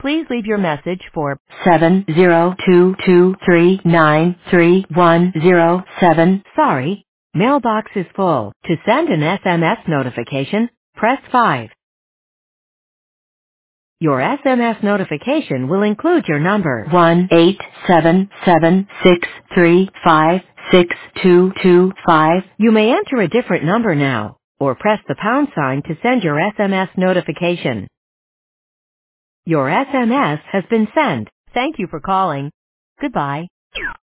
Please leave your message for 70223933107. Sorry, mailbox is full. To send an SMS notification, press 5. Your SMS notification will include your number 1-877-635-6225. You may enter a different number now, or press the pound sign to send your SMS notification. Your SMS has been sent. Thank you for calling. Goodbye.